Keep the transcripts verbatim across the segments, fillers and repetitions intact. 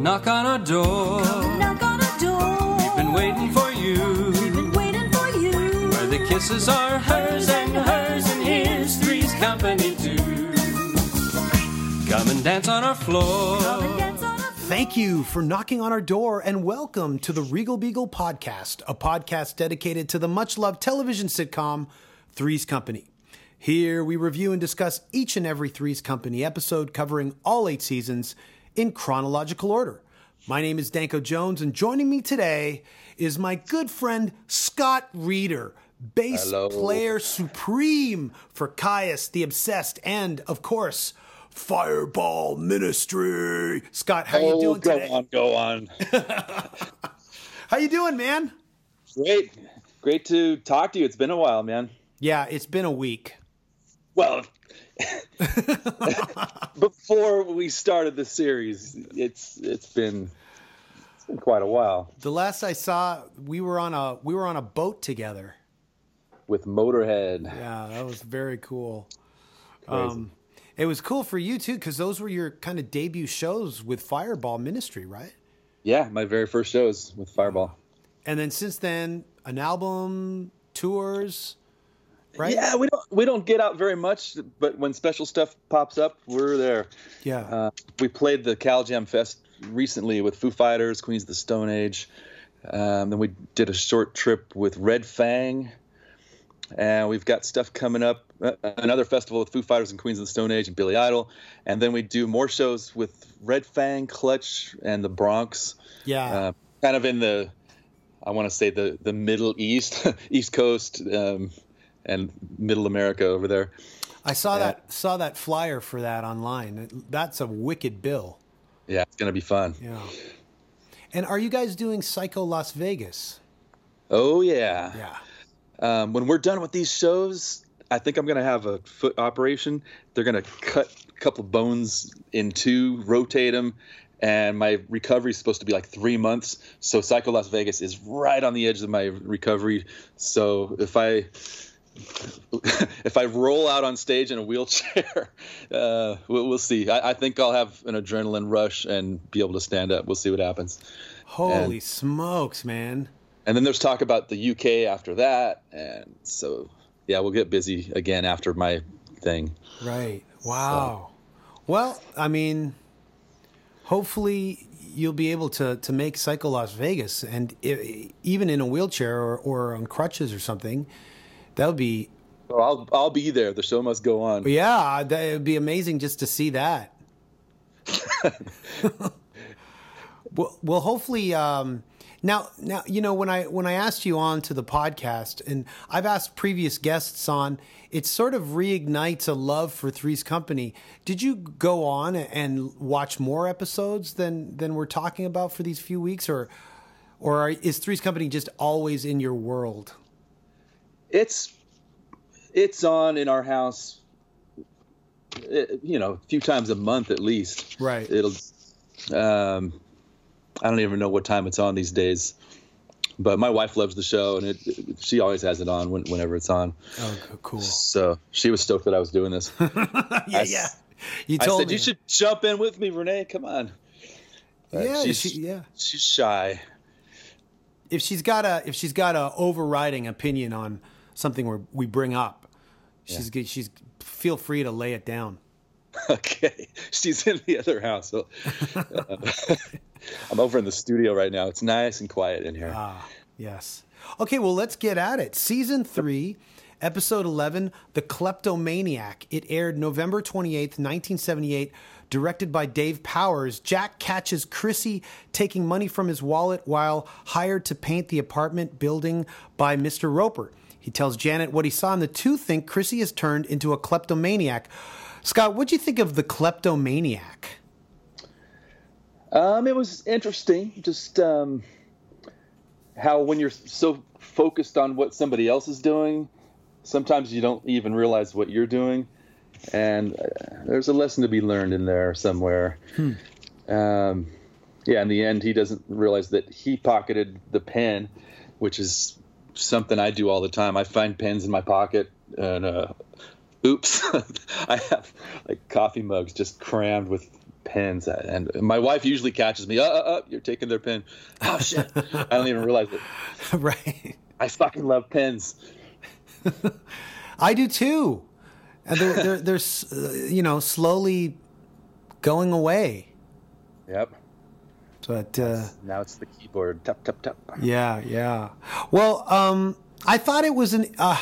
knock on our door. Come knock on our door. We've been waiting for you. We've been waiting for you. Where the kisses are hers and hers, and here's Three's Company too. Come and dance on our floor. Come and dance on our floor. Thank you for knocking on our door, and welcome to the Regal Beagle Podcast, a podcast dedicated to the much-loved television sitcom Three's Company. Here we review and discuss each and every Three's Company episode, covering all eight seasons in chronological order. My name is Danko Jones, and joining me today is my good friend Scott Reeder, bass Hello. player supreme for Caius the Obsessed, and, of course, Fireball Ministry. Scott, how you oh, doing go today? on, go on. How you doing, man? Great. Great to talk to you. It's been a while, man. Yeah, it's been a week. Well, before we started the series, it's it's been it's been quite a while. The last I saw, we were on a we were on a boat together. With Motorhead. Yeah, that was very cool. Crazy. Um, it was cool for you too, because those were your kind of debut shows with Fireball Ministry, right? Yeah, my very first shows with Fireball. And then since then, an album, tours, right? Yeah, we don't we don't get out very much, but when special stuff pops up, we're there. Yeah. Uh, we played the Cal Jam Fest recently with Foo Fighters, Queens of the Stone Age. Um, then we did a short trip with Red Fang. And we've got stuff coming up, uh, another festival with Foo Fighters and Queens of the Stone Age and Billy Idol. And then we do more shows with Red Fang, Clutch, and the Bronx. Yeah. Uh, kind of in the, I want to say the, the Middle East, East Coast, um, and Middle America over there. I saw Yeah. that saw that flyer for that online. That's a wicked bill. Yeah, it's going to be fun. Yeah. And are you guys doing Psycho Las Vegas? Oh, yeah. Yeah. Um, when we're done with these shows, I think I'm going to have a foot operation. They're going to cut a couple bones in two, rotate them, and my recovery is supposed to be like three months. So Psycho Las Vegas is right on the edge of my recovery. So if I if I roll out on stage in a wheelchair, uh, we'll, we'll see. I, I think I'll have an adrenaline rush and be able to stand up. We'll see what happens. Holy And- smokes, man. And then there's talk about the U K after that. And so, yeah, we'll get busy again after my thing. Right. Wow. Well, I mean, hopefully you'll be able to, to make Psycho Las Vegas, and i even in a wheelchair or, or on crutches or something, that would be, So I'll I'll be there. The show must go on. yeah, that would be amazing just to see that. well, well, hopefully, um, now, now, you know, when I when I asked you on to the podcast, and I've asked previous guests on, it sort of reignites a love for Three's Company. Did you go on and watch more episodes than than we're talking about for these few weeks, or or are, is Three's Company just always in your world? It's it's on in our house, eh, you know, a few times a month at least. Right. It'll. Um, I don't even know what time it's on these days, but my wife loves the show, and it, it she always has it on when, whenever it's on. Oh, cool. So she was stoked that I was doing this. yeah, I, yeah. You I told said me. you should jump in with me, Renee. Come on. But Yeah, she's, she, yeah. she's shy. If she's got a if she's got a overriding opinion on something we we bring up, she's good. She's feel free to lay it down. Okay, she's in the other house. So, uh, I'm over in the studio right now. It's nice and quiet in here. Ah, yes. Okay, well, let's get at it. Season three, episode eleven, The Kleptomaniac. It aired November twenty-eighth, nineteen seventy-eight, directed by Dave Powers. Jack catches Chrissy taking money from his wallet while hired to paint the apartment building by Mister Roper. He tells Janet what he saw, and the two think Chrissy has turned into a kleptomaniac. Scott, what'd you think of The Kleptomaniac? Um, it was interesting, just um, how when you're so focused on what somebody else is doing, sometimes you don't even realize what you're doing. And uh, there's a lesson to be learned in there somewhere. Hmm. Um, yeah, in the end, he doesn't realize that he pocketed the pen, which is something I do all the time. I find pens in my pocket, and uh, oops, I have like coffee mugs just crammed with pins, and my wife usually catches me. Uh, uh, uh you're taking their pin. Oh shit! I don't even realize it. Right. I fucking love pins. I do too, and they're they're, they're uh, you know, slowly going away. Yep. But uh, now it's the keyboard. Tap tap tap. yeah, yeah. Well, um, I thought it was an. Uh,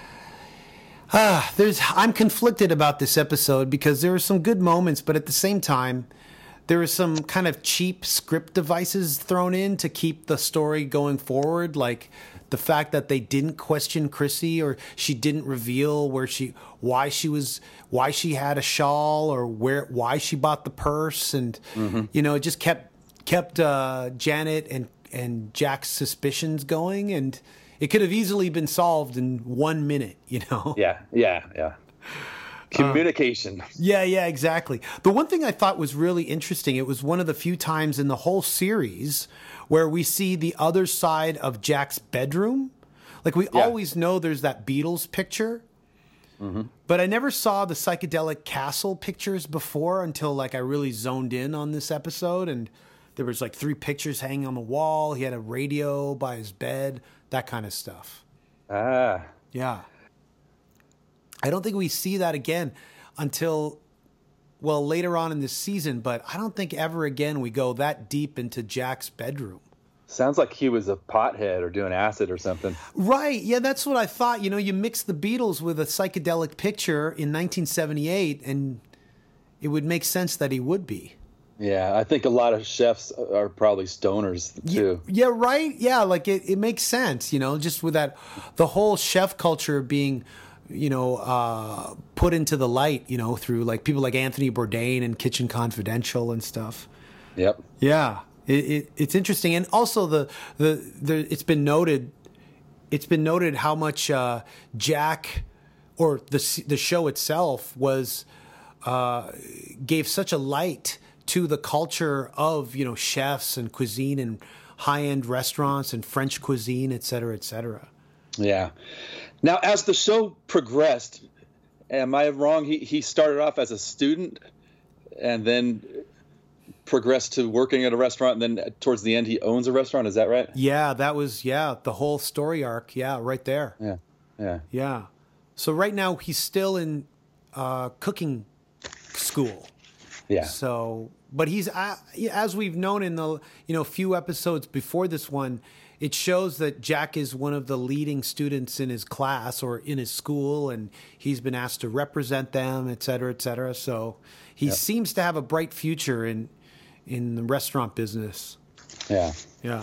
uh, there's. I'm conflicted about this episode because there were some good moments, but at the same time, there were some kind of cheap script devices thrown in to keep the story going forward, like the fact that they didn't question Chrissy, or she didn't reveal where she, why she was, why she had a shawl, or where, why she bought the purse, and mm-hmm. you know, it just kept kept uh, Janet and and Jack's suspicions going, and it could have easily been solved in one minute, you know. Yeah, yeah, yeah. Communication. Uh, yeah, yeah, exactly. The one thing I thought was really interesting, it was one of the few times in the whole series where we see the other side of Jack's bedroom. Like, we yeah. always know there's that Beatles picture, mm-hmm. but I never saw the psychedelic castle pictures before until, like, I really zoned in on this episode, and there was, like, three pictures hanging on the wall. He had a radio by his bed, that kind of stuff. Ah. Yeah. I don't think we see that again until, well, later on in this season, but I don't think ever again we go that deep into Jack's bedroom. Sounds like he was a pothead or doing acid or something. Right. Yeah, that's what I thought. You know, you mix the Beatles with a psychedelic picture in nineteen seventy-eight, and it would make sense that he would be. Yeah, I think a lot of chefs are probably stoners too. Yeah, yeah, right? Yeah, like it, it makes sense, you know, just with that, the whole chef culture being, you know, uh, put into the light, you know, through like people like Anthony Bourdain and Kitchen Confidential and stuff. Yep. Yeah, it, it, it's interesting, and also the, the the it's been noted, it's been noted how much uh, Jack, or the the show itself was, uh, gave such a light to the culture of, you know, chefs and cuisine and high end restaurants and French cuisine, et cetera, et cetera. Yeah. Now, as the show progressed, am I wrong? He he started off as a student and then progressed to working at a restaurant, and then towards the end he owns a restaurant. Is that right? Yeah, that was, yeah, the whole story arc. Yeah, right there. Yeah, yeah. Yeah. So right now he's still in uh, cooking school. Yeah. So, but he's, uh, as we've known in the, you know, few episodes before this one, it shows that Jack is one of the leading students in his class or in his school, and he's been asked to represent them, et cetera, et cetera. So he yep. seems to have a bright future in in the restaurant business. Yeah. Yeah.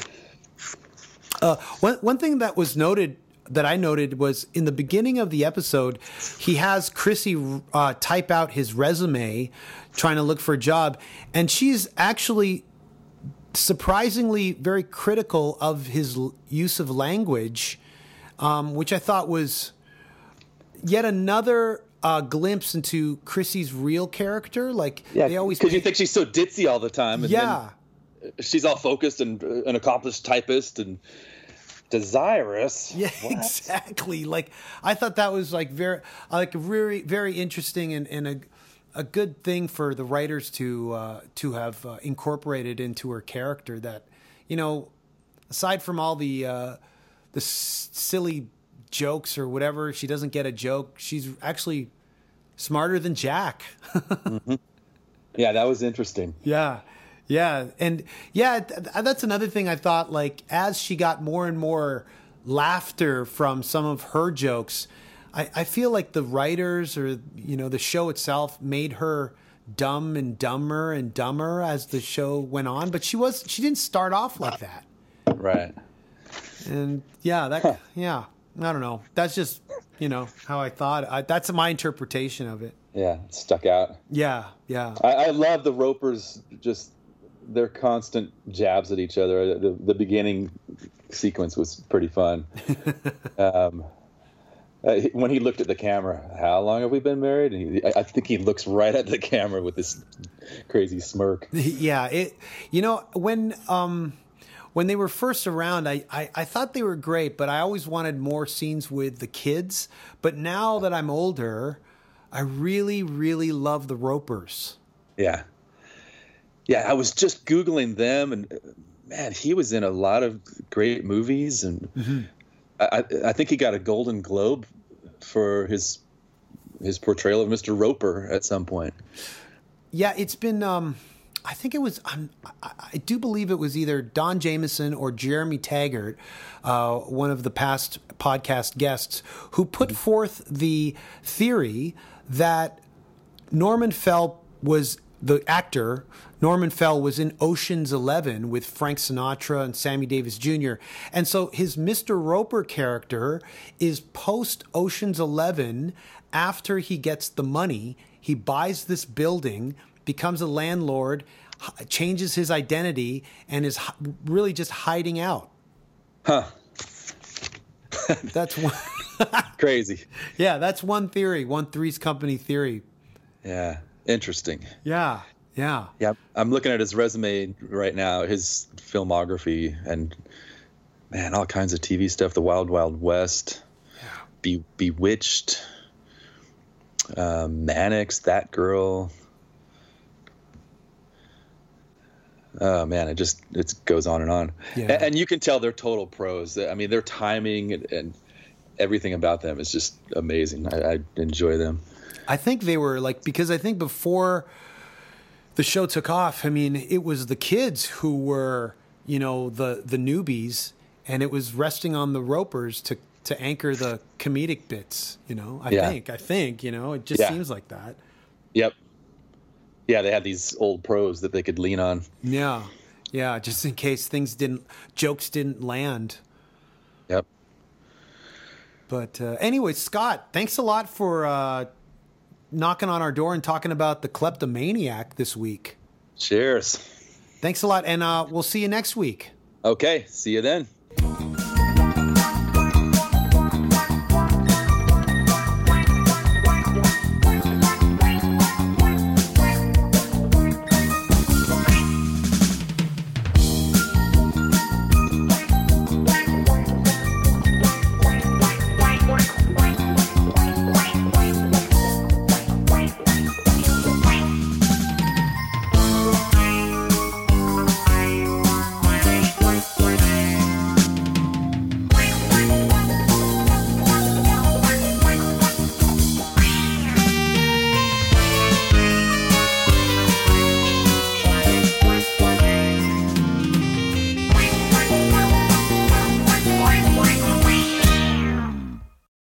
Uh, one one thing that was noted, that I noted, was in the beginning of the episode, he has Chrissy uh, type out his resume, trying to look for a job, and she's actually surprisingly very critical of his l- use of language, um, which I thought was yet another uh, glimpse into Chrissy's real character. Like, yeah, they always because you pick- think she's so ditzy all the time, and yeah, then she's all focused and uh, an accomplished typist and desirous. Yeah, What? exactly. Like, I thought that was like very, like very, very interesting, and, and a a good thing for the writers to uh, to have uh, incorporated into her character. That, you know, aside from all the uh, the s- silly jokes or whatever, she doesn't get a joke. She's actually smarter than Jack. mm-hmm. Yeah, that was interesting. Yeah. Yeah. And yeah, th- that's another thing I thought, like, as she got more and more laughter from some of her jokes, I, I feel like the writers, or, you know, the show itself made her dumb and dumber and dumber as the show went on. But she was, she didn't start off like that. Right. And yeah, that, huh. yeah, I don't know. That's just, you know, how I thought. I, that's my interpretation of it. Yeah, it stuck out. Yeah, yeah. I, I love the Ropers, just their constant jabs at each other. The, the beginning sequence was pretty fun. um, uh, when he looked at the camera, how long have we been married? And he, I, I think he looks right at the camera with this crazy smirk. Yeah, it. You know, when um, when they were first around, I, I I thought they were great, but I always wanted more scenes with the kids. But now that I'm older, I really, really love the Ropers. Yeah. yeah, I was just Googling them, and uh, man, he was in a lot of great movies, and Mm-hmm. I, I think he got a Golden Globe for his his portrayal of Mister Roper at some point. Yeah, it's been. Um, I think it was. Um, I, I do believe it was either Don Jameson or Jeremy Taggart, uh, one of the past podcast guests, who put forth the theory that Norman Fell was the actor. Norman Fell was in Ocean's Eleven with Frank Sinatra and Sammy Davis Junior And so his Mister Roper character is post Ocean's Eleven. After he gets the money, he buys this building, becomes a landlord, h- changes his identity, and is h- really just hiding out. Huh. That's one. Crazy. Yeah, that's one theory. One Three's Company theory. Yeah. Interesting. Yeah, yeah. Yeah. I'm looking at his resume right now, his filmography, and man, all kinds of T V stuff. The Wild Wild West, Be- Bewitched, uh, Mannix, That Girl. Oh man, it just it goes on and on. Yeah. And, and you can tell they're total pros. I mean, their timing and, and everything about them is just amazing. I, I enjoy them. I think they were like, because I think before the show took off, I mean, it was the kids who were, you know, the the newbies, and it was resting on the Ropers to to anchor the comedic bits, you know. I Yeah. think, I think, you know, it just Yeah. seems like that. Yep. Yeah, they had these old pros that they could lean on. Yeah, yeah, just in case things didn't, jokes didn't land. Yep. But uh, anyway, Scott, thanks a lot for uh, knocking on our door and talking about the kleptomaniac this week. Cheers. Thanks a lot, and uh, we'll see you next week. Okay, see you then.